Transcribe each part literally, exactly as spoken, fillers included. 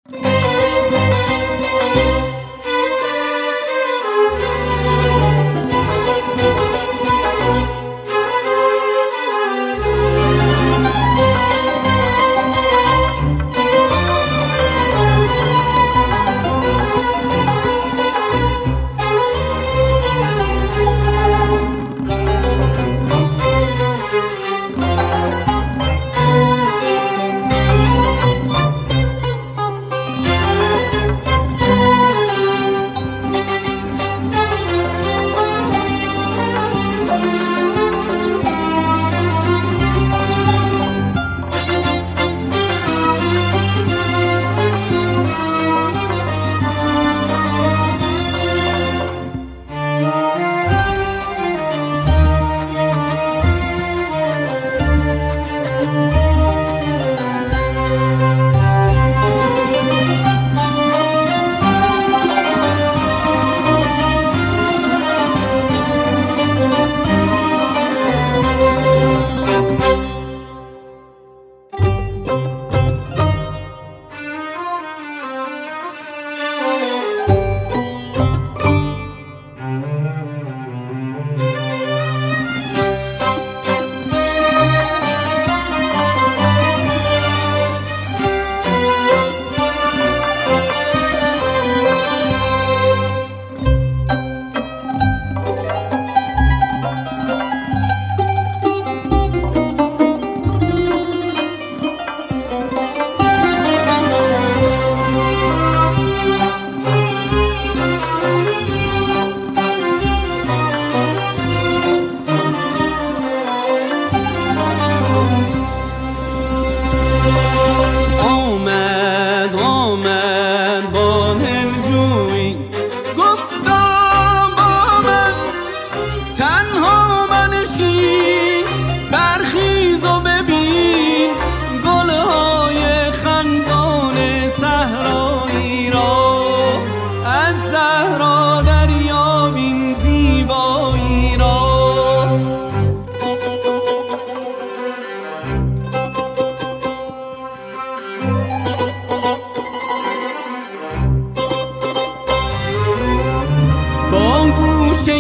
گوشه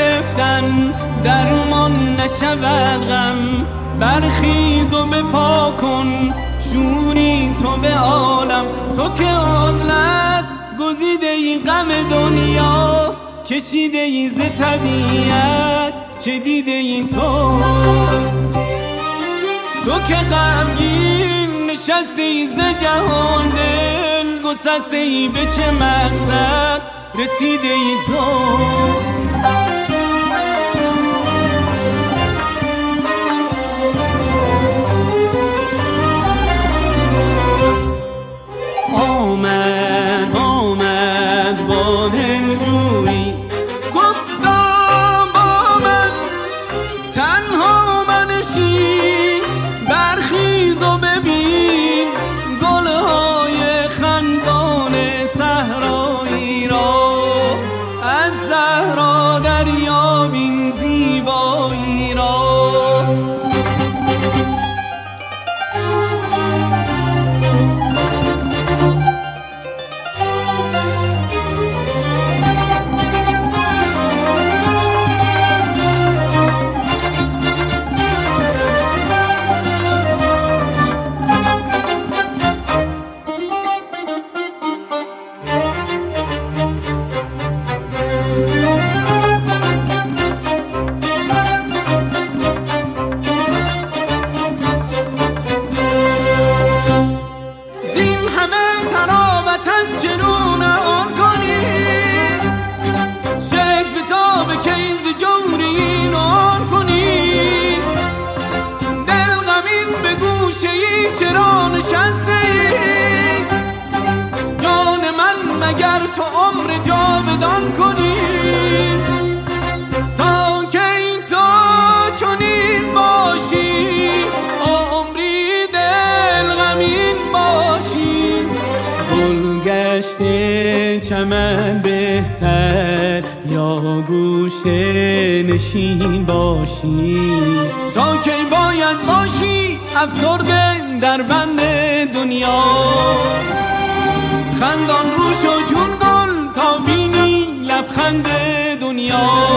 گرفتن درمان نشود غم، برخیز و بپا کن شوری تو به عالم. تو که عزلت گزیده ای غم دنیا، کشیده ای ز طبیعت چه دیده ای تو. تو که غمگین نشسته ای ز جهان، دل گسسته ای به چه مقصد رسیده ای تو. آمد آمد با دلجویی، گفتم با من تنها منشین. برخیز و ببین گلهای خندان صحرایی را، از صحرا دریابین زیبایی را. چرا نشسته ای جان من، مگر تو عمر جاودان کنی؟ تا که این تو چنین باشی، عمری دل غمین باشی. گل گشته چمن بهتر یا گوشه نشین باشی. تا که باید باشی افسرده در بند دنیا. شو چون گل تا بینی لبخند دنیا.